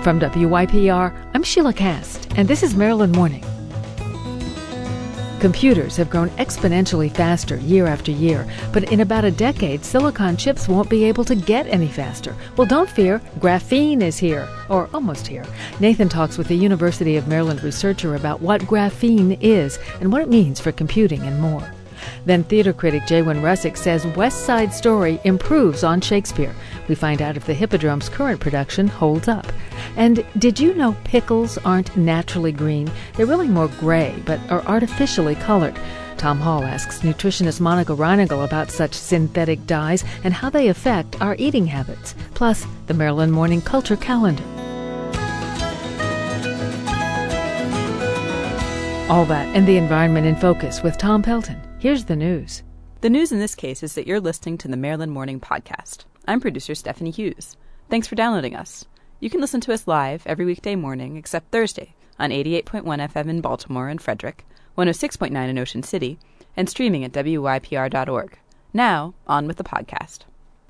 From WYPR, I'm Sheila Cast, and this is Maryland Morning. Computers have grown exponentially faster year after year, but in about a decade, silicon chips won't be able to get any faster. Well, don't fear, graphene is here, or almost here. Nathan talks with the University of Maryland researcher about what graphene is and what it means for computing and more. Then theater critic Jaywin Russick says West Side Story improves on Shakespeare. We find out if the Hippodrome's current production holds up. And did you know pickles aren't naturally green? They're really more gray, but are artificially colored. Tom Hall asks nutritionist Monica Reinigal about such synthetic dyes and how they affect our eating habits. Plus, the Maryland Morning Culture Calendar. All that and the environment in focus with Tom Pelton. Here's the news. The news in this case is that you're listening to the Maryland Morning Podcast. I'm producer Stephanie Hughes. Thanks for downloading us. You can listen to us live every weekday morning except Thursday on 88.1 FM in Baltimore and Frederick, 106.9 in Ocean City, and streaming at wypr.org. Now, on with the podcast.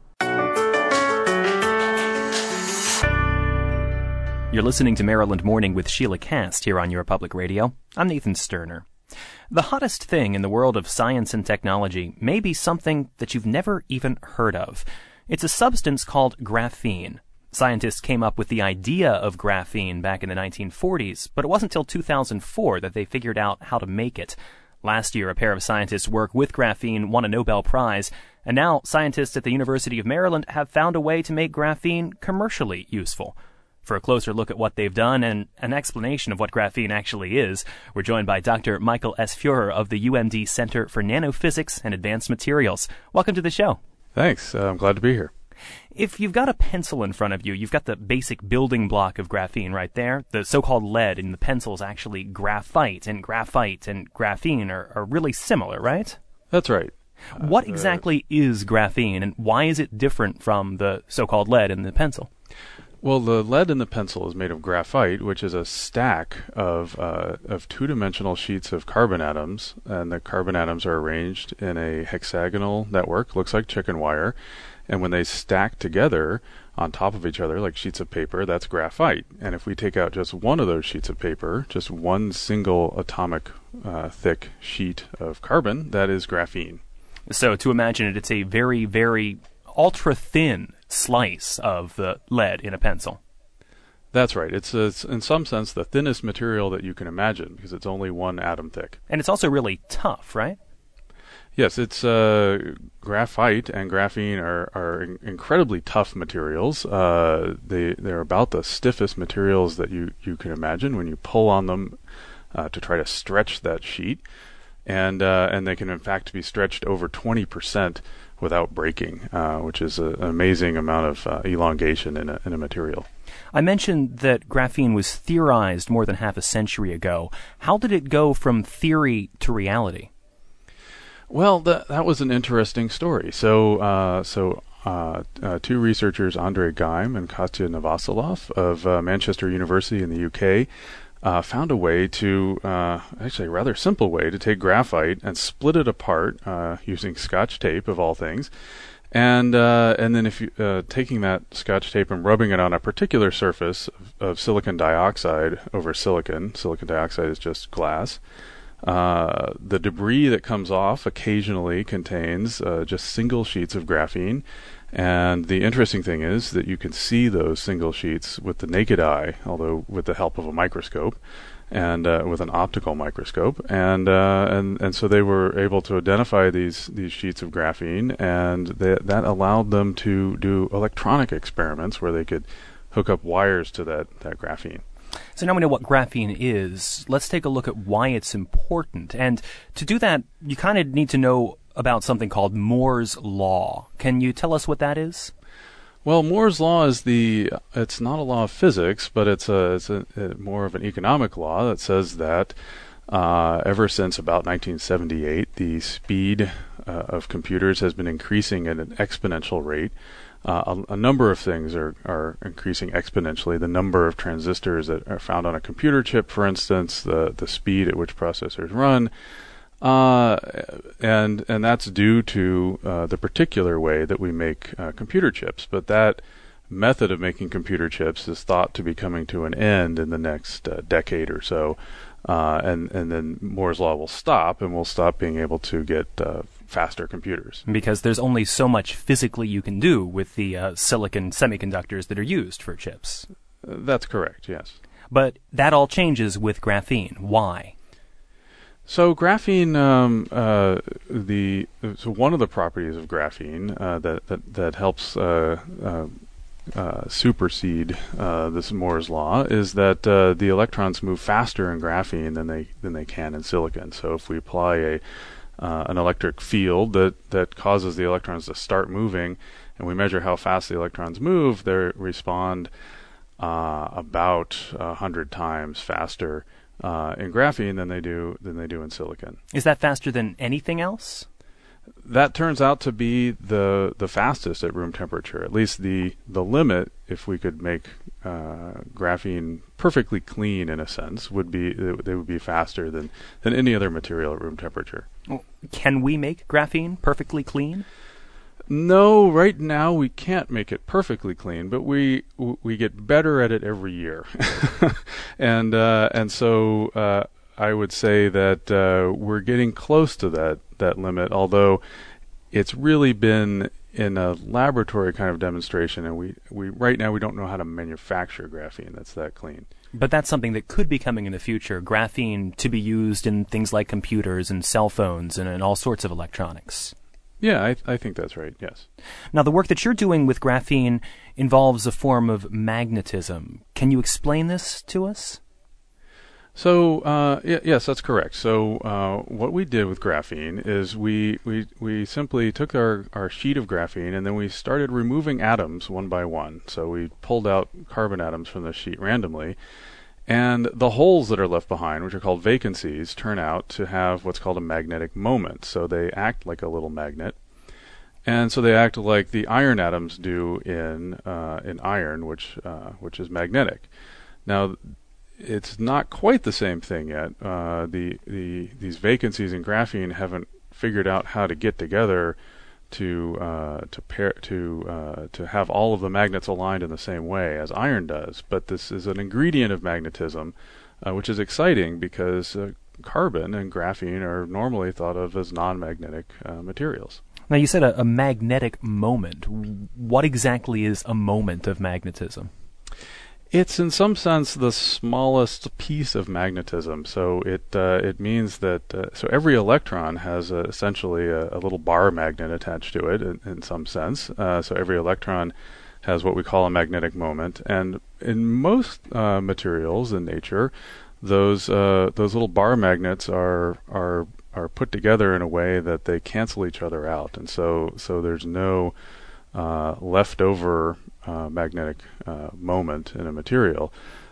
You're listening to Maryland Morning with Sheila Cast here on Your Public Radio. I'm Nathan Sterner. The hottest thing in the world of science and technology may be something that you've never even heard of. It's a substance called graphene. Scientists came up with the idea of graphene back in the 1940s, but it wasn't until 2004 that they figured out how to make it. Last year, a pair of scientists worked with graphene won a Nobel Prize, and now scientists at the University of Maryland have found a way to make graphene commercially useful. For a closer look at what they've done and an explanation of what graphene actually is, we're joined by Dr. Michael S. Feurer of the UMD Center for Nanophysics and Advanced Materials. Welcome to the show. Thanks. I'm glad to be here. If you've got a pencil in front of you, you've got the basic building block of graphene right there. The so-called lead in the pencil is actually graphite and graphene are really similar, right? That's right. What exactly is graphene, and why is it different from the so-called lead in the pencil? Well, the lead in the pencil is made of graphite, which is a stack of two-dimensional sheets of carbon atoms, and the carbon atoms are arranged in a hexagonal network, looks like chicken wire, and when they stack together on top of each other like sheets of paper, that's graphite. And if we take out just one of those sheets of paper, just one single atomic thick sheet of carbon, that is graphene. So to imagine it, it's a very, very ultra-thin slice of the lead in a pencil. That's right. It's in some sense the thinnest material that you can imagine because it's only one atom thick. And it's also really tough, right? Yes, it's graphite and graphene are incredibly tough materials. They're about the stiffest materials that you can imagine when you pull on them to try to stretch that sheet, and they can in fact be stretched over 20% without breaking, which is an amazing amount of elongation in a material. I mentioned that graphene was theorized more than half a century ago. How did it go from theory to reality? Well, that was an interesting story. So two researchers, Andrei Geim and Kostya Novoselov of Manchester University in the UK, found a way to, actually a rather simple way to take graphite and split it apart using Scotch tape, of all things. And then if you taking that Scotch tape and rubbing it on a particular surface of silicon dioxide over silicon dioxide is just glass, the debris that comes off occasionally contains just single sheets of graphene. And the interesting thing is that you can see those single sheets with the naked eye, although with the help of a microscope and with an optical microscope. And so they were able to identify these sheets of graphene, and that allowed them to do electronic experiments where they could hook up wires to that graphene. So now we know what graphene is. Let's take a look at why it's important. And to do that, you kind of need to know about something called Moore's Law. Can you tell us what that is? Well, Moore's Law is it's not a law of physics, but it's more of an economic law that says that ever since about 1978, the speed of computers has been increasing at an exponential rate. A number of things are increasing exponentially. The number of transistors that are found on a computer chip, for instance, the speed at which processors run, and that's due to the particular way that we make computer chips. But that method of making computer chips is thought to be coming to an end in the next decade or so, and then Moore's law will stop, and we'll stop being able to get faster computers. Because there's only so much physically you can do with the silicon semiconductors that are used for chips. That's correct, yes. But that all changes with graphene. Why? So graphene, so one of the properties of graphene that helps supersede this Moore's law is that the electrons move faster in graphene than they can in silicon. So if we apply an electric field that causes the electrons to start moving, and we measure how fast the electrons move, they respond about 100 times faster in graphene than they do in silicon. Is that faster than anything else? That turns out to be the fastest at room temperature. At least the limit, if we could make graphene perfectly clean in a sense, would be they would be faster than any other material at room temperature. Can we make graphene perfectly clean? No, right now we can't make it perfectly clean, but we get better at it every year, and so I would say that we're getting close to that limit. Although it's really been in a laboratory kind of demonstration, and we right now we don't know how to manufacture graphene that's that clean. But that's something that could be coming in the future, graphene to be used in things like computers and cell phones and in all sorts of electronics. Yeah, I think that's right, yes. Now, the work that you're doing with graphene involves a form of magnetism. Can you explain this to us? So, yes, that's correct. So, what we did with graphene is we simply took our sheet of graphene and then we started removing atoms one by one. So we pulled out carbon atoms from the sheet randomly, and the holes that are left behind, which are called vacancies, turn out to have what's called a magnetic moment. So they act like a little magnet, and so they act like the iron atoms do in iron, which is magnetic. Now, it's not quite the same thing yet. These vacancies in graphene haven't figured out how to get together to have all of the magnets aligned in the same way as iron does. But this is an ingredient of magnetism, which is exciting because carbon and graphene are normally thought of as non-magnetic materials. Now, you said a magnetic moment. What exactly is a moment of magnetism? It's in some sense the smallest piece of magnetism. So it means that so every electron has essentially a little bar magnet attached to it in some sense. So every electron has what we call a magnetic moment, and in most materials in nature, those little bar magnets are put together in a way that they cancel each other out, and so there's no leftover magnetic moment in a material.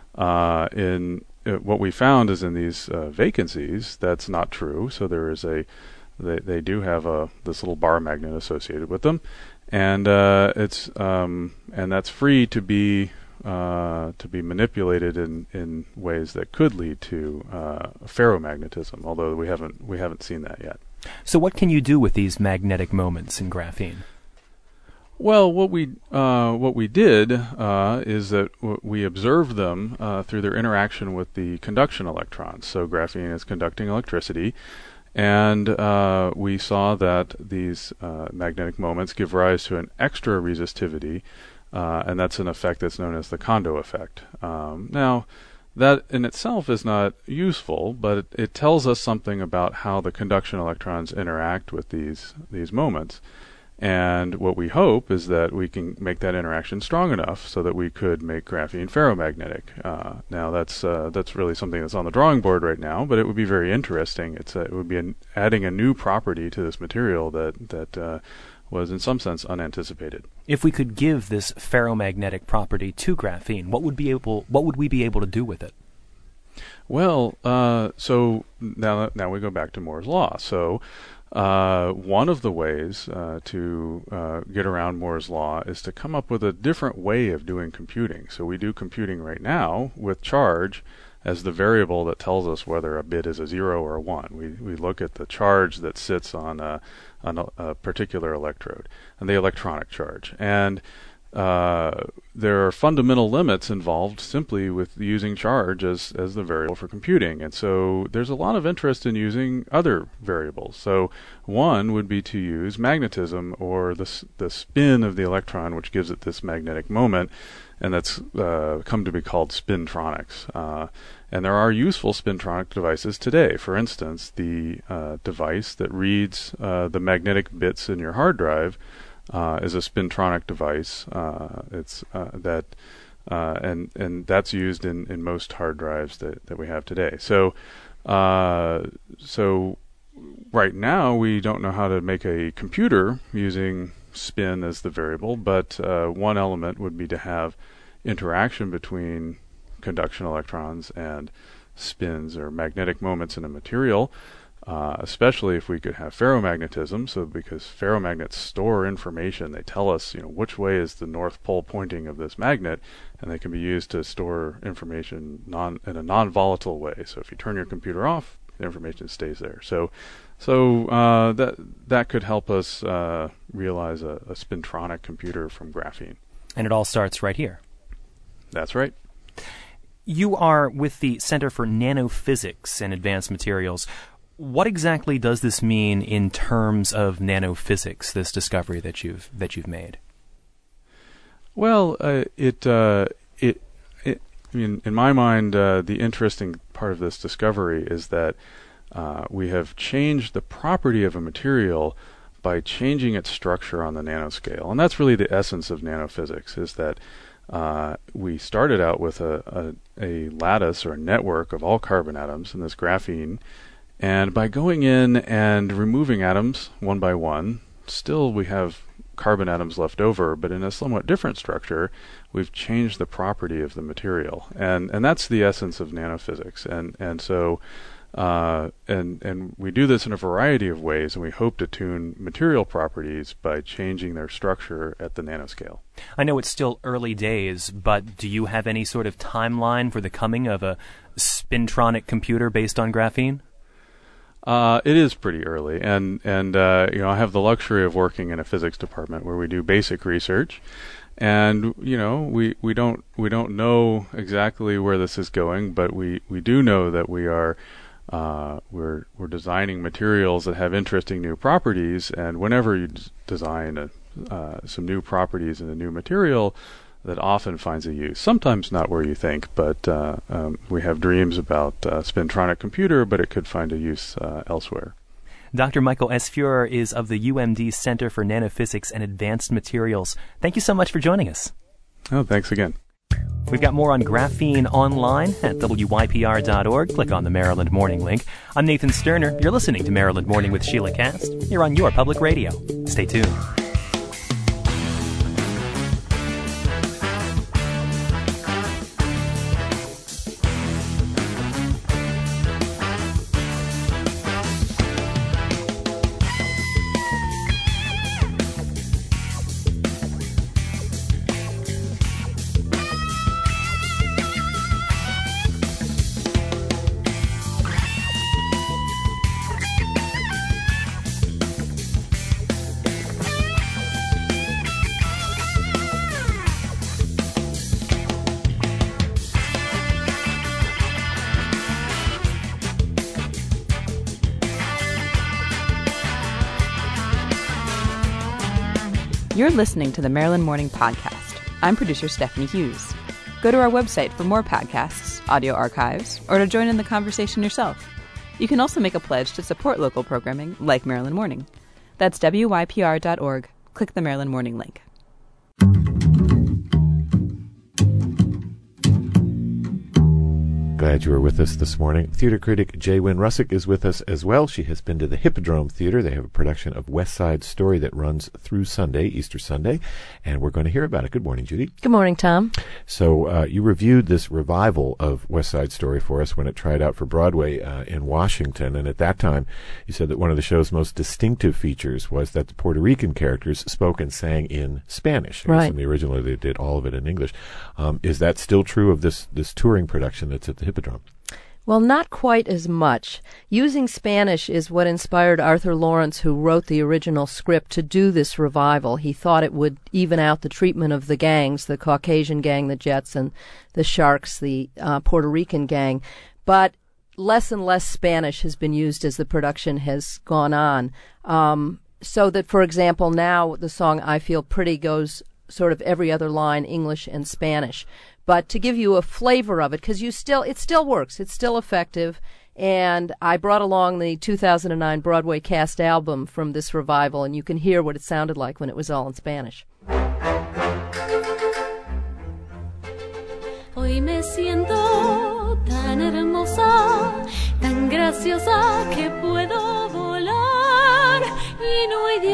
What we found is in these vacancies, that's not true. So there is they do have this little bar magnet associated with them, and and that's free to be manipulated in ways that could lead to ferromagnetism. Although we haven't seen that yet. So what can you do with these magnetic moments in graphene? Well, what we did is that we observed them through their interaction with the conduction electrons. So graphene is conducting electricity, and we saw that these magnetic moments give rise to an extra resistivity, and that's an effect that's known as the Kondo effect. Now, that in itself is not useful, but it tells us something about how the conduction electrons interact with these moments. And what we hope is that we can make that interaction strong enough so that we could make graphene ferromagnetic. Now that's really something that's on the drawing board right now, but it would be very interesting. It would be adding a new property to this material that was in some sense unanticipated. If we could give this ferromagnetic property to graphene, what would we be able to do with it? Well, so now we go back to Moore's law. So one of the ways to get around Moore's law is to come up with a different way of doing computing. So we do computing right now with charge as the variable that tells us whether a bit is a 0 or a 1. We look at the charge that sits on a particular electrode, and the electronic charge. And there are fundamental limits involved simply with using charge as the variable for computing. And so there's a lot of interest in using other variables. So one would be to use magnetism, or the spin of the electron, which gives it this magnetic moment, and that's come to be called spintronics. And there are useful spintronic devices today. For instance, the device that reads the magnetic bits in your hard drive is a spintronic device. And that's used in most hard drives that we have today. So right now we don't know how to make a computer using spin as the variable, but one element would be to have interaction between conduction electrons and spins or magnetic moments in a material. Especially if we could have ferromagnetism, so because ferromagnets store information, they tell us, which way is the north pole pointing of this magnet, and they can be used to store information in a non-volatile way. So if you turn your computer off, the information stays there. So that could help us realize a spintronic computer from graphene. And it all starts right here. That's right. You are with the Center for Nanophysics and Advanced Materials. What exactly does this mean in terms of nanophysics, this discovery that you've made? Well, in my mind, the interesting part of this discovery is that we have changed the property of a material by changing its structure on the nanoscale. And that's really the essence of nanophysics, is that we started out with a lattice or a network of all carbon atoms in this graphene. And by going in and removing atoms one by one, still we have carbon atoms left over, but in a somewhat different structure, we've changed the property of the material. And that's the essence of nanophysics. And so we do this in a variety of ways, and we hope to tune material properties by changing their structure at the nanoscale. I know it's still early days, but do you have any sort of timeline for the coming of a spintronic computer based on graphene? It is pretty early, and I have the luxury of working in a physics department where we do basic research, and we don't know exactly where this is going, but we do know that we're designing materials that have interesting new properties, and whenever you design some new properties in a new material, that often finds a use. Sometimes not where you think, but we have dreams about spintronic computer, but it could find a use elsewhere. Dr. Michael S. Feurer is of the UMD Center for Nanophysics and Advanced Materials. Thank you so much for joining us. Oh, thanks again. We've got more on graphene online at wypr.org. Click on the Maryland Morning link. I'm Nathan Sterner. You're listening to Maryland Morning with Sheila Cast. You're on your public radio. Stay tuned. You're listening to the Maryland Morning Podcast. I'm producer Stephanie Hughes. Go to our website for more podcasts, audio archives, or to join in the conversation yourself. You can also make a pledge to support local programming like Maryland Morning. That's wypr.org. Click the Maryland Morning link. Glad you were with us this morning. Theater critic J. Wynn Russick is with us as well. She has been to the Hippodrome Theater. They have a production of West Side Story that runs through Sunday, Easter Sunday, and we're going to hear about it. Good morning, Judy. Good morning, Tom. So you reviewed this revival of West Side Story for us when it tried out for Broadway in Washington, and at that time you said that one of the show's most distinctive features was that the Puerto Rican characters spoke and sang in Spanish. Right. In the original, they did all of it in English. Is that still true of this touring production that's at the Hippodrome? Well, not quite as much. Using Spanish is what inspired Arthur Lawrence, who wrote the original script, to do this revival. He thought it would even out the treatment of the gangs, the Caucasian gang, the Jets, and the Sharks, the Puerto Rican gang. But less and less Spanish has been used as the production has gone on. So that, for example, now the song I Feel Pretty goes sort of every other line English and Spanish. But to give you a flavor of it, because it still works, it's still effective, and I brought along the 2009 Broadway cast album from this revival, and you can hear what it sounded like when it was all in Spanish. Hoy me siento tan hermosa, tan graciosa que puedo volar, y no hay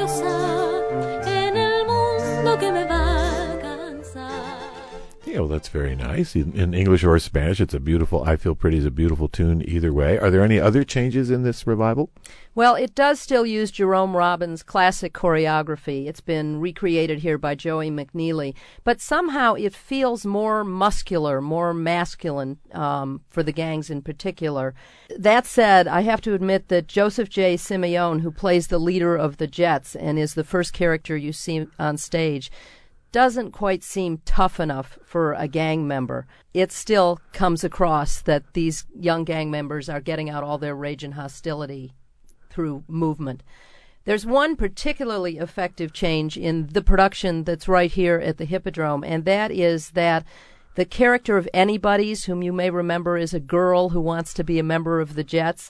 diosa en el mundo que me va a cansar. Yeah, well, that's very nice. In English or Spanish, it's a beautiful, I Feel Pretty is a beautiful tune either way. Are there any other changes in this revival? Well, it does still use Jerome Robbins' classic choreography. It's been recreated here by Joey McNeely. But somehow it feels more muscular, more masculine for the gangs in particular. That said, I have to admit that Joseph J. Simeone, who plays the leader of the Jets and is the first character you see on stage, doesn't quite seem tough enough for a gang member. It still comes across that these young gang members are getting out all their rage and hostility through movement. There's one particularly effective change in the production that's right here at the Hippodrome, and that is that the character of Anybody's, whom you may remember is a girl who wants to be a member of the Jets,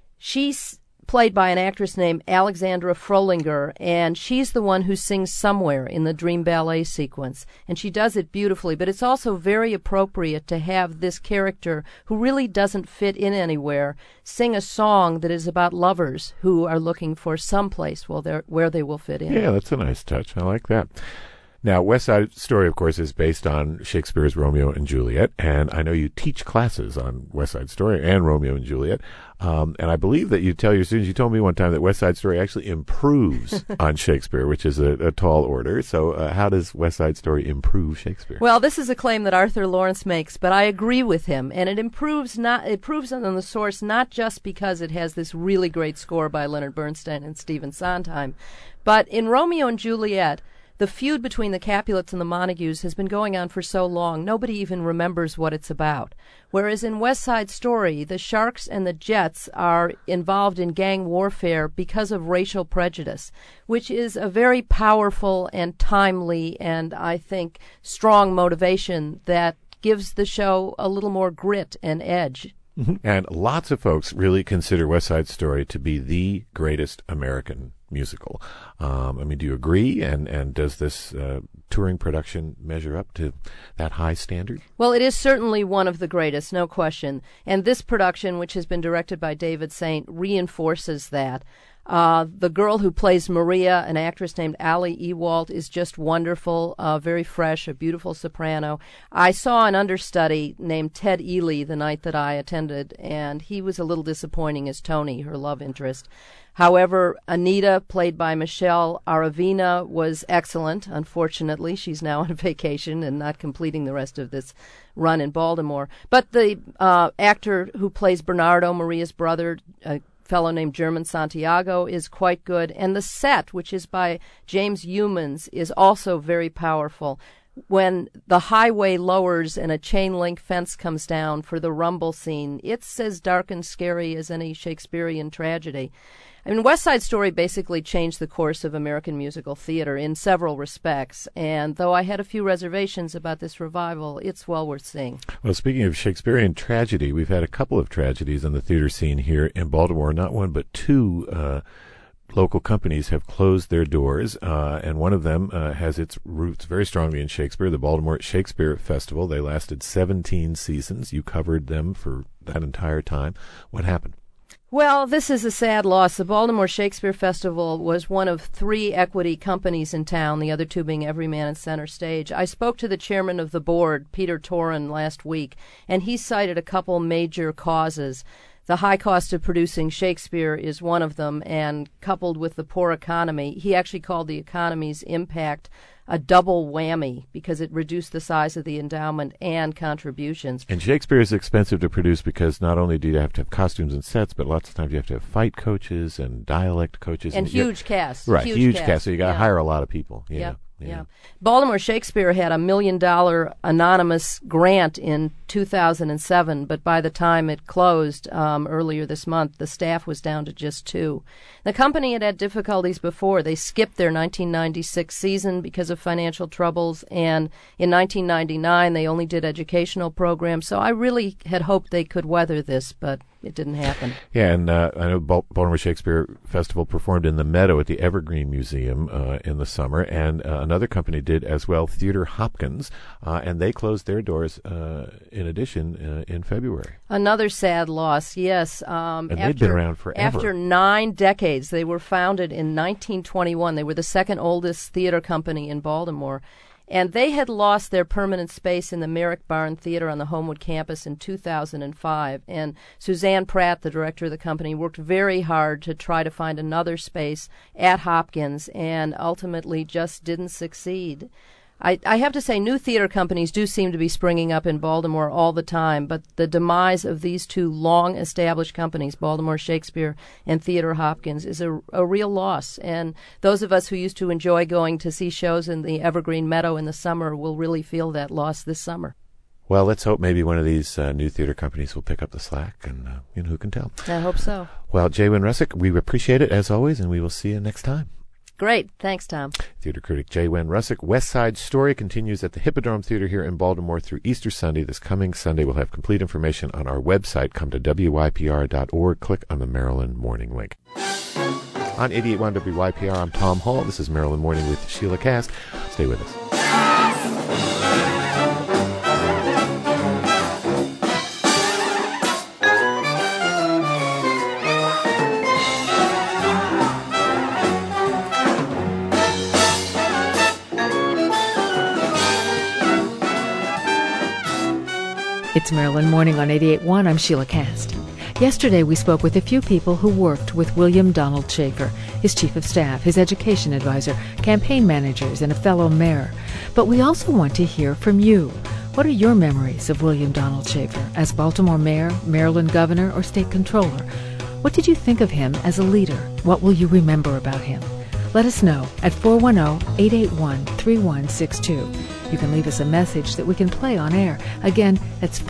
she's played by an actress named Alexandra Frolinger, and she's the one who sings Somewhere in the Dream Ballet sequence. And she does it beautifully, but it's also very appropriate to have this character, who really doesn't fit in anywhere, sing a song that is about lovers who are looking for some place where they will fit in. Yeah, that's a nice touch. I like that. Now, West Side Story, of course, is based on Shakespeare's Romeo and Juliet, and I know you teach classes on West Side Story and Romeo and Juliet, and I believe that you tell your students, you told me one time that West Side Story actually improves on Shakespeare, which is a tall order. So how does West Side Story improve Shakespeare? Well, this is a claim that Arthur Lawrence makes, but I agree with him, and it improves on the source not just because it has this really great score by Leonard Bernstein and Stephen Sondheim, but in Romeo and Juliet, the feud between the Capulets and the Montagues has been going on for so long, nobody even remembers what it's about. Whereas in West Side Story, the Sharks and the Jets are involved in gang warfare because of racial prejudice, which is a very powerful and timely and, I think, strong motivation that gives the show a little more grit and edge. And lots of folks really consider West Side Story to be the greatest American musical. Do you agree? And does this touring production measure up to that high standard? Well, it is certainly one of the greatest, no question. And this production, which has been directed by David Saint, reinforces that. The girl who plays Maria, an actress named Ali Ewald, is just wonderful, very fresh, a beautiful soprano. I saw an understudy named Ted Ely the night that I attended, and he was a little disappointing as Tony, her love interest. However, Anita, played by Michelle Aravina, was excellent. Unfortunately, she's now on vacation and not completing the rest of this run in Baltimore. But the actor who plays Bernardo, Maria's brother, fellow named German Santiago, is quite good. And the set, which is by James Youmans, is also very powerful. When the highway lowers and a chain-link fence comes down for the rumble scene, it's as dark and scary as any Shakespearean tragedy. West Side Story basically changed the course of American musical theater in several respects, and though I had a few reservations about this revival, it's well worth seeing. Well, speaking of Shakespearean tragedy, we've had a couple of tragedies on the theater scene here in Baltimore. Not one, but two local companies have closed their doors, and one of them has its roots very strongly in Shakespeare, the Baltimore Shakespeare Festival. They lasted 17 seasons. You covered them for that entire time. What happened? Well, this is a sad loss. The Baltimore Shakespeare Festival was one of 3 equity companies in town, the other 2 being Everyman and Center Stage. I spoke to the chairman of the board, Peter Toren, last week, and he cited a couple major causes. The high cost of producing Shakespeare is one of them, and coupled with the poor economy, he actually called the economy's impact a double whammy because it reduced the size of the endowment and contributions. And Shakespeare is expensive to produce because not only do you have to have costumes and sets, but lots of times you have to have fight coaches and dialect coaches. And huge casts. Right, huge casts. So you got to hire a lot of people. Yeah. Baltimore Shakespeare had $1 million anonymous grant in 2007, but by the time it closed earlier this month, the staff was down to just 2. The company had had difficulties before. They skipped their 1996 season because of financial troubles, and in 1999 they only did educational programs. So I really had hoped they could weather this, but it didn't happen. Yeah, and I know Baltimore Shakespeare Festival performed in the Meadow at the Evergreen Museum in the summer, and another company did as well, Theater Hopkins, and they closed their doors in addition in February. Another sad loss, yes. And they'd been around forever. After 9 decades, they were founded in 1921. They were the second oldest theater company in Baltimore. And they had lost their permanent space in the Merrick Barn Theater on the Homewood campus in 2005. And Suzanne Pratt, the director of the company, worked very hard to try to find another space at Hopkins and ultimately just didn't succeed. I have to say, new theater companies do seem to be springing up in Baltimore all the time, but the demise of these 2 long-established companies, Baltimore Shakespeare and Theater Hopkins, is a real loss. And those of us who used to enjoy going to see shows in the Evergreen Meadow in the summer will really feel that loss this summer. Well, let's hope maybe one of these new theater companies will pick up the slack, and who can tell? I hope so. Well, Jay Wynn Russick, we appreciate it as always, and we will see you next time. Great. Thanks, Tom. Theater critic Jay Wynn Russick. West Side Story continues at the Hippodrome Theater here in Baltimore through Easter Sunday. This coming Sunday, we'll have complete information on our website. Come to WYPR.org. Click on the Maryland Morning link. On 88.1 WYPR, I'm Tom Hall. This is Maryland Morning with Sheila Cast. Stay with us. It's Maryland Morning on 88.1. I'm Sheila Cast. Yesterday we spoke with a few people who worked with William Donald Schaefer, his chief of staff, his education advisor, campaign managers, and a fellow mayor. But we also want to hear from you. What are your memories of William Donald Schaefer as Baltimore mayor, Maryland governor, or state controller? What did you think of him as a leader? What will you remember about him? Let us know at 410-881-3162. You can leave us a message that we can play on air. Again, that's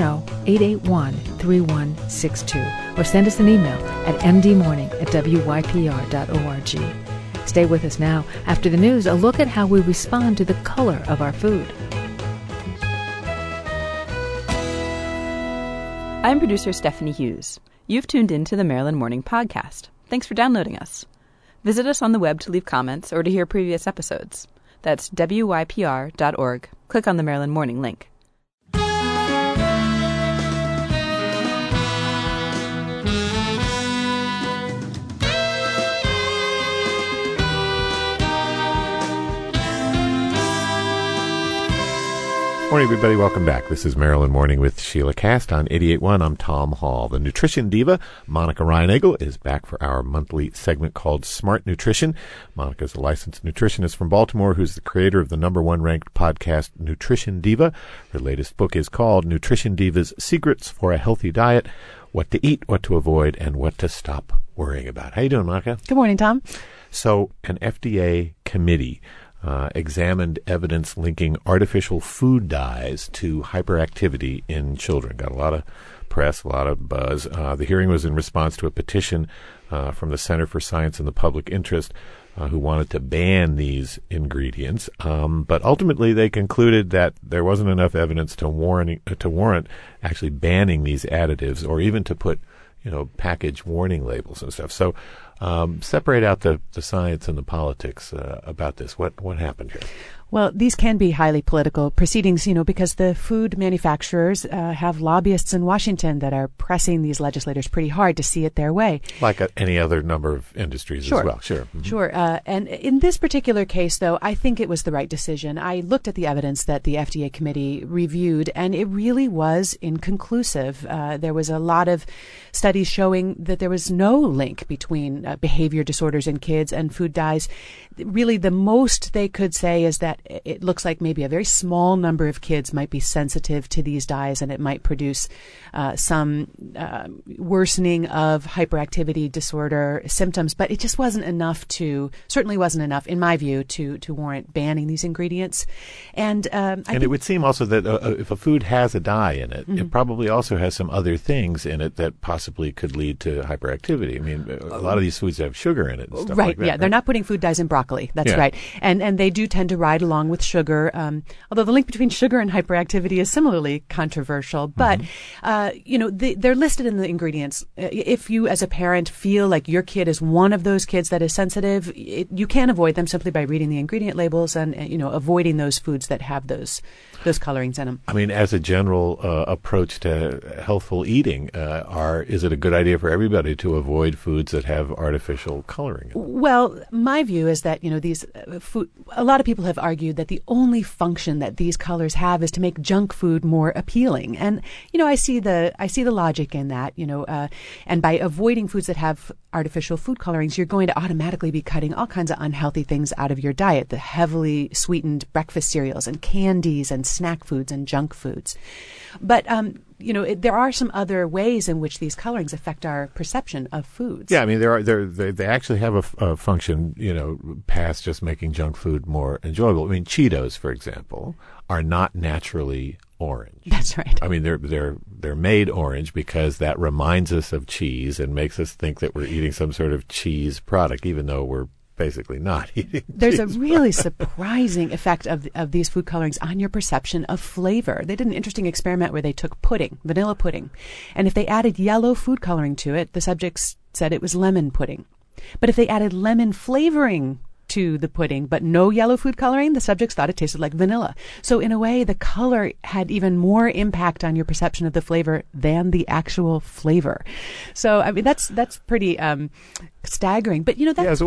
410-881-3162. Or send us an email at mdmorning@wypr.org. Stay with us now. After the news, a look at how we respond to the color of our food. I'm producer Stephanie Hughes. You've tuned in to the Maryland Morning Podcast. Thanks for downloading us. Visit us on the web to leave comments or to hear previous episodes. That's WYPR.org. Click on the Maryland Morning link. Morning, everybody. Welcome back. This is Maryland Morning with Sheila Cast on 88.1. I'm Tom Hall. The nutrition diva, Monica Reinagel, is back for our monthly segment called Smart Nutrition. Monica is a licensed nutritionist from Baltimore who's the creator of the #1 ranked podcast Nutrition Diva. Her latest book is called Nutrition Diva's Secrets for a Healthy Diet, What to Eat, What to Avoid, and What to Stop Worrying About. How you doing, Monica? Good morning, Tom. So, an FDA committee examined evidence linking artificial food dyes to hyperactivity in children. Got a lot of press, a lot of buzz. The hearing was in response to a petition from the Center for Science and the Public Interest who wanted to ban these ingredients. But ultimately they concluded that there wasn't enough evidence to warrant actually banning these additives or even to put package warning labels and stuff. So separate out the science and the politics about this. What happened here? Well, these can be highly political proceedings, because the food manufacturers have lobbyists in Washington that are pressing these legislators pretty hard to see it their way. Like any other number of industries Sure. as well. Sure. Mm-hmm. Sure. And in this particular case, though, I think it was the right decision. I looked at the evidence that the FDA committee reviewed, and it really was inconclusive. There was a lot of studies showing that there was no link between on behavior disorders in kids and food dyes. Really, the most they could say is that it looks like maybe a very small number of kids might be sensitive to these dyes, and it might produce some worsening of hyperactivity disorder symptoms. But it just certainly wasn't enough, in my view, to warrant banning these ingredients. And it would seem also that if a food has a dye in it, it probably also has some other things in it that possibly could lead to hyperactivity. I mean, a lot of these foods have sugar in it and stuff like that. Right, they're not putting food dyes in broccoli. That's right. And they do tend to ride along with sugar, although the link between sugar and hyperactivity is similarly controversial. But, they're listed in the ingredients. If you, as a parent, feel like your kid is one of those kids that is sensitive, you can avoid them simply by reading the ingredient labels and avoiding those foods that have those colorings in them. I mean, as a general approach to healthful eating, is it a good idea for everybody to avoid foods that have artificial coloring in them? Well, my view is that these food. A lot of people have argued that the only function that these colors have is to make junk food more appealing, and I see the logic in that. And by avoiding foods that have artificial food colorings, you're going to automatically be cutting all kinds of unhealthy things out of your diet, the heavily sweetened breakfast cereals and candies and snack foods and junk foods. But, there are some other ways in which these colorings affect our perception of foods. Yeah, I mean, they actually have a function, past just making junk food more enjoyable. I mean, Cheetos, for example, are not naturally orange. That's right. I mean, they're made orange because that reminds us of cheese and makes us think that we're eating some sort of cheese product, even though we're basically not eating. There's a really surprising effect of these food colorings on your perception of flavor. They did an interesting experiment where they took vanilla pudding, and if they added yellow food coloring to it, the subjects said it was lemon pudding. But if they added lemon flavoring to the pudding, but no yellow food coloring, the subjects thought it tasted like vanilla. So in a way, the color had even more impact on your perception of the flavor than the actual flavor. So, I mean, that's pretty staggering. But,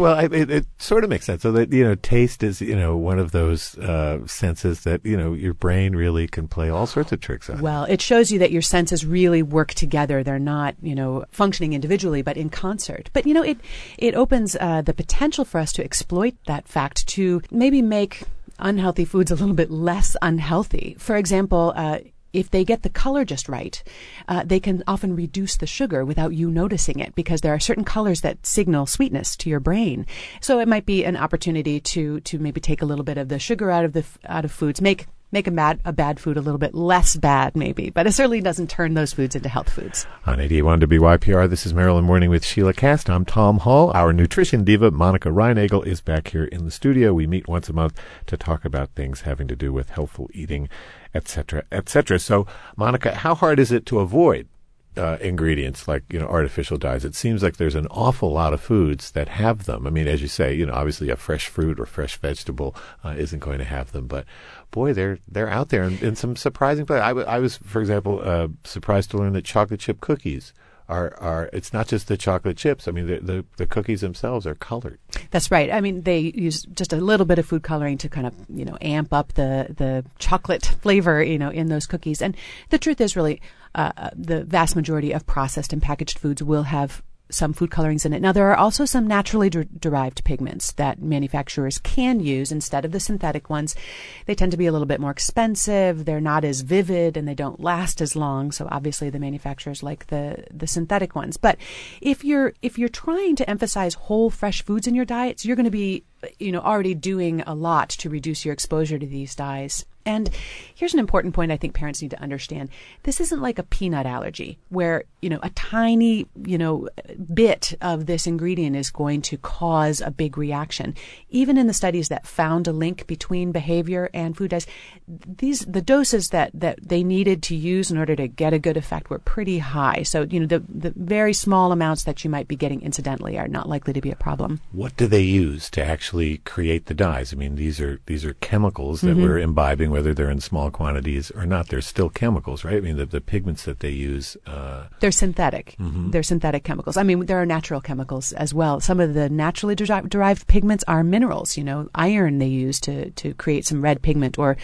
it sort of makes sense. So that, taste is, one of those senses that, your brain really can play all sorts of tricks on. Well, it shows you that your senses really work together. They're not, functioning individually, but in concert. But, it opens the potential for us to exploit that fact to maybe make unhealthy foods a little bit less unhealthy. For example, if they get the color just right, they can often reduce the sugar without you noticing it, because there are certain colors that signal sweetness to your brain. So it might be an opportunity to maybe take a little bit of the sugar out of foods, make a bad food a little bit less bad, maybe, but it certainly doesn't turn those foods into health foods. On 88.1 WYPR, this is Maryland Morning with Sheila Kast. I'm Tom Hall. Our nutrition diva, Monica Reinagel, is back here in the studio. We meet once a month to talk about things having to do with healthful eating, etc., etc. So, Monica, how hard is it to avoid ingredients like, artificial dyes? It seems like there's an awful lot of foods that have them. I mean, as you say, obviously a fresh fruit or fresh vegetable isn't going to have them, but boy, they're out there in some surprising places. I was, for example, surprised to learn that chocolate chip cookies are it's not just the chocolate chips. I mean, the cookies themselves are colored. That's right. I mean, they use just a little bit of food coloring to kind of, amp up the chocolate flavor, in those cookies. And the truth is really, the vast majority of processed and packaged foods will have some food colorings in it. Now, there are also some naturally derived pigments that manufacturers can use instead of the synthetic ones. They tend to be a little bit more expensive. They're not as vivid and they don't last as long. So obviously the manufacturers like the synthetic ones. But if you're trying to emphasize whole, fresh foods in your diets, you're going to be, already doing a lot to reduce your exposure to these dyes. And here's an important point I think parents need to understand. This isn't like a peanut allergy where, a tiny, bit of this ingredient is going to cause a big reaction. Even in the studies that found a link between behavior and food dyes, the doses that they needed to use in order to get a good effect were pretty high. So, the very small amounts that you might be getting incidentally are not likely to be a problem. What do they use to actually create the dyes? I mean, these are chemicals that we're imbibing, whether they're in small quantities or not. They're still chemicals, right? I mean, the pigments that they use. They're synthetic. They're synthetic chemicals. I mean, there are natural chemicals as well. Some of the naturally derived pigments are minerals. Iron they use to create some red pigment, or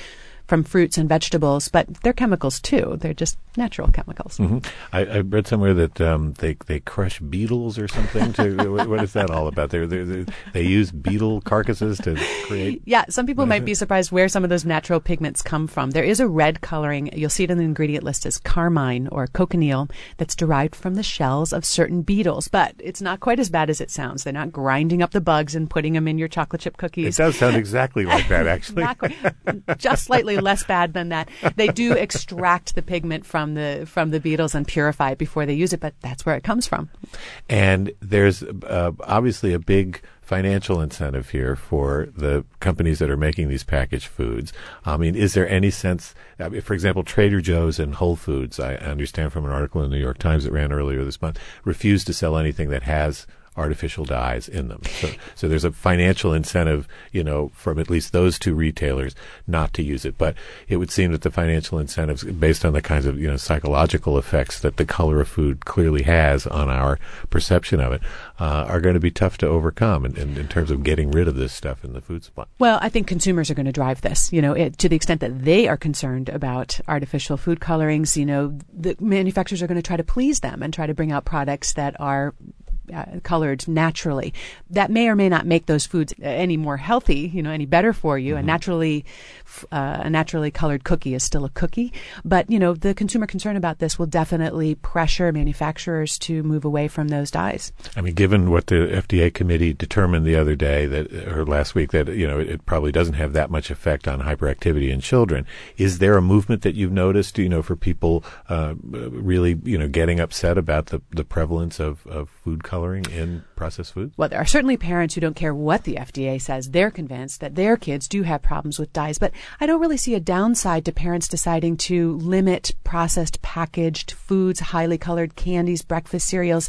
from fruits and vegetables, but they're chemicals too. They're just natural chemicals. Mm-hmm. I read somewhere that they crush beetles or something. What is that all about? They use beetle carcasses to create. Yeah, some people might be surprised where some of those natural pigments come from. There is a red coloring. You'll see it in the ingredient list as carmine or cochineal that's derived from the shells of certain beetles, but it's not quite as bad as it sounds. They're not grinding up the bugs and putting them in your chocolate chip cookies. It does sound exactly like that, actually. Not quite, just slightly less bad than that. They do extract the pigment from the beetles and purify it before they use it, but that's where it comes from. And there's obviously a big financial incentive here for the companies that are making these packaged foods. I mean, is there any sense, for example, Trader Joe's and Whole Foods, I understand from an article in the New York Times that ran earlier this month, refuse to sell anything that has artificial dyes in them. So there's a financial incentive, from at least those two retailers not to use it. But it would seem that the financial incentives, based on the kinds of, psychological effects that the color of food clearly has on our perception of it, are going to be tough to overcome in terms of getting rid of this stuff in the food supply. Well, I think consumers are going to drive this, to the extent that they are concerned about artificial food colorings. The manufacturers are going to try to please them and try to bring out products that are colored naturally. That may or may not make those foods any more healthy, any better for you. Mm-hmm. A naturally colored cookie is still a cookie. But, the consumer concern about this will definitely pressure manufacturers to move away from those dyes. I mean, given what the FDA committee determined the other day or last week that, it probably doesn't have that much effect on hyperactivity in children. Is there a movement that you've noticed, for people really, getting upset about the prevalence of food coloring in processed foods? Well, there are certainly parents who don't care what the FDA says. They're convinced that their kids do have problems with dyes. But I don't really see a downside to parents deciding to limit processed packaged foods, highly colored candies, breakfast cereals.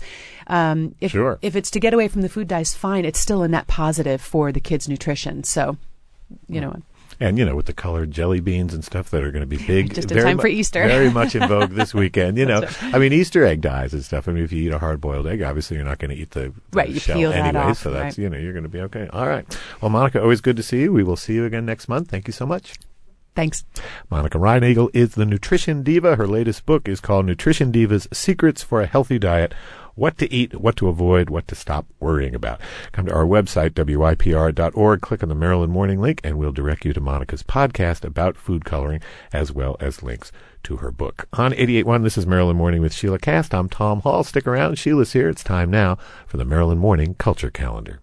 If it's to get away from the food dyes, fine. It's still a net positive for the kids' nutrition. So, And, with the colored jelly beans and stuff that are going to be big. Just in time for Easter. Very much in vogue this weekend, I mean, Easter egg dyes and stuff. I mean, if you eat a hard-boiled egg, obviously you're not going to eat the shell peel that anyway. off, So that's, right. you're going to be okay. All right. Well, Monica, always good to see you. We will see you again next month. Thank you so much. Thanks. Monica Reineagle is the Nutrition Diva. Her latest book is called Nutrition Diva's Secrets for a Healthy Diet. What to eat, what to avoid, what to stop worrying about. Come to our website, WYPR.org, click on the Maryland Morning link, and we'll direct you to Monica's podcast about food coloring, as well as links to her book. On 88.1, this is Maryland Morning with Sheila Cast. I'm Tom Hall. Stick around. Sheila's here. It's time now for the Maryland Morning Culture Calendar.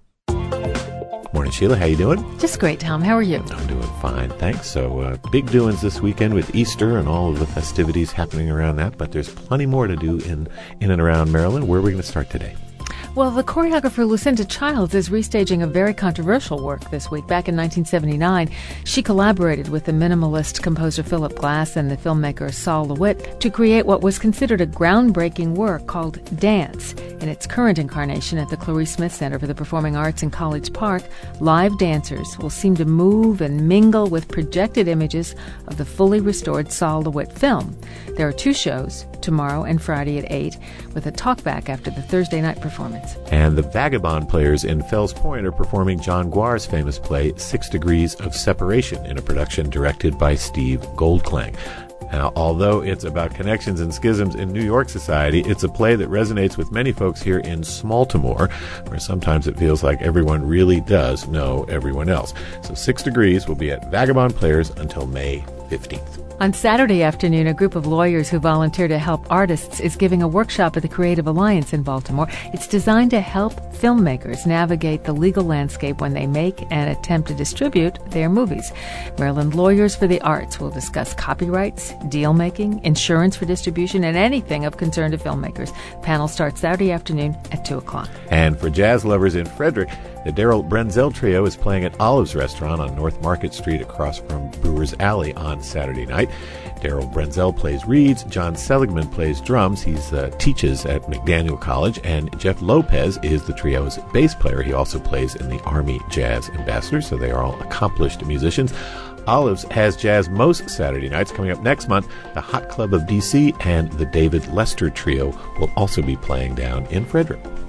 Morning, Sheila. How you doing? Just great, Tom. How are you? I'm doing fine, thanks. So big doings this weekend with Easter and all of the festivities happening around that, but there's plenty more to do in and around Maryland. Where are we going to start today? Well, the choreographer Lucinda Childs is restaging a very controversial work this week. Back in 1979, she collaborated with the minimalist composer Philip Glass and the filmmaker Sol LeWitt to create what was considered a groundbreaking work called Dance. In its current incarnation at the Clarice Smith Center for the Performing Arts in College Park, live dancers will seem to move and mingle with projected images of the fully restored Sol LeWitt film. There are 2 shows, tomorrow and Friday at 8, with a talkback after the Thursday night performance. And the Vagabond Players in Fells Point are performing John Guar's famous play 6 Degrees of Separation in a production directed by Steve Goldklang. Now, although it's about connections and schisms in New York society, it's a play that resonates with many folks here in Smaltimore, where sometimes it feels like everyone really does know everyone else. So 6 Degrees will be at Vagabond Players until May 15th. On Saturday afternoon, a group of lawyers who volunteer to help artists is giving a workshop at the Creative Alliance in Baltimore. It's designed to help filmmakers navigate the legal landscape when they make and attempt to distribute their movies. Maryland Lawyers for the Arts will discuss copyrights, deal-making, insurance for distribution, and anything of concern to filmmakers. Panel starts Saturday afternoon at 2 o'clock. And for jazz lovers in Frederick, the Daryl Brenzel Trio is playing at Olive's Restaurant on North Market Street across from Brewer's Alley on Saturday night. Daryl Brenzel plays reeds, John Seligman plays drums, he teaches at McDaniel College, and Jeff Lopez is the trio's bass player. He also plays in the Army Jazz Ambassadors, so they are all accomplished musicians. Olive's has jazz most Saturday nights. Coming up next month, the Hot Club of D.C. and the David Lester Trio will also be playing down in Frederick.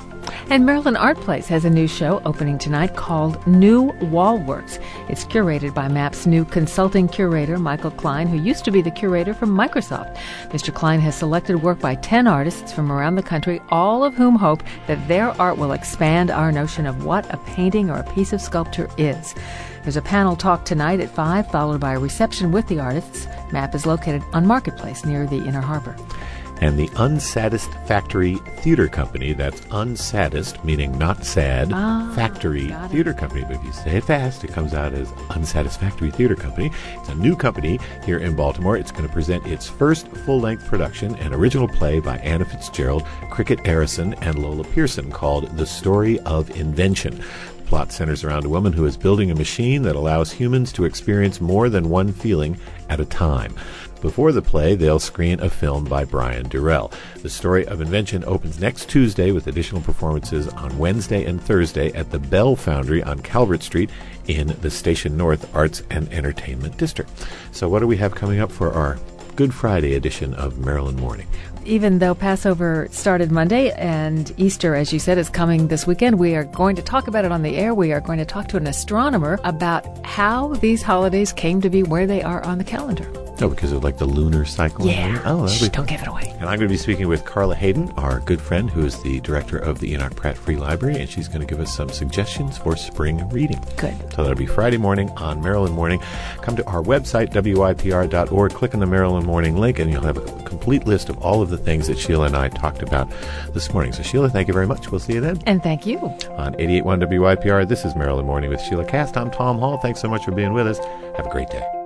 And Maryland Art Place has a new show opening tonight called New Wall Works. It's curated by MAP's new consulting curator, Michael Klein, who used to be the curator from Microsoft. Mr. Klein has selected work by 10 artists from around the country, all of whom hope that their art will expand our notion of what a painting or a piece of sculpture is. There's a panel talk tonight at 5, followed by a reception with the artists. MAP is located on Marketplace near the Inner Harbor. And the Unsaddest Factory Theater Company, that's unsaddest, meaning not sad, Factory Theater Company. But if you say it fast, it comes out as Unsatisfactory Theater Company. It's a new company here in Baltimore. It's going to present its first full-length production, an original play by Anna Fitzgerald, Cricket Arison, and Lola Pearson called The Story of Invention. The plot centers around a woman who is building a machine that allows humans to experience more than one feeling at a time. Before the play, they'll screen a film by Brian Durrell. The Story of Invention opens next Tuesday with additional performances on Wednesday and Thursday at the Bell Foundry on Calvert Street in the Station North Arts and Entertainment District. So what do we have coming up for our Good Friday edition of Maryland Morning? Even though Passover started Monday and Easter, as you said, is coming this weekend, we are going to talk about it on the air. We are going to talk to an astronomer about how these holidays came to be where they are on the calendar. Oh, because of like the lunar cycle? Yeah. Oh, Don't give it away. And I'm going to be speaking with Carla Hayden, our good friend, who is the director of the Enoch Pratt Free Library, and she's going to give us some suggestions for spring reading. Good. So that'll be Friday morning on Maryland Morning. Come to our website, WYPR.org, click on the Maryland Morning link, and you'll have a complete list of all of the things that Sheila and I talked about this morning. So, Sheila, thank you very much. We'll see you then. And thank you. On 88.1 WYPR, this is Maryland Morning with Sheila Cast. I'm Tom Hall. Thanks so much for being with us. Have a great day.